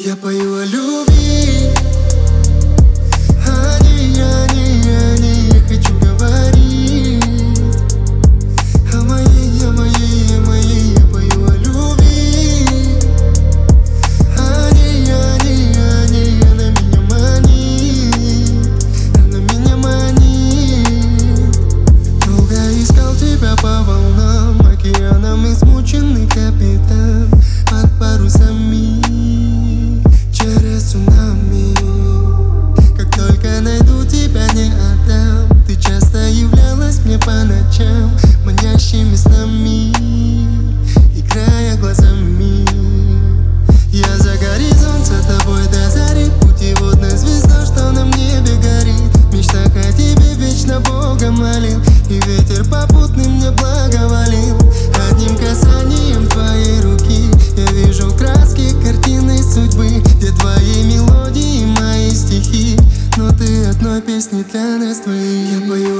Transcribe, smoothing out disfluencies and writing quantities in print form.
Я пою о любви. Они, я хочу говорить о моей, о моей, о моей. Я пою о любви. Они, она меня манит, она меня манит. Долго искал тебя по волнам, океаном измученный капитан под парусами через цунами. Как только найду тебя, не отдам. Ты часто являлась мне по ночам манящими снами, играя глазами. Я за горизонт, за тобой до зари, путеводная звезда, что на небе горит. В мечтах о тебе вечно Бога молил, и ветер попутный мне благоволил. Одним касанием твоей руки я вижу краски картины судьбы, где твои мелодии, мои стихи, но ты одной песни для нас двоих. Я пою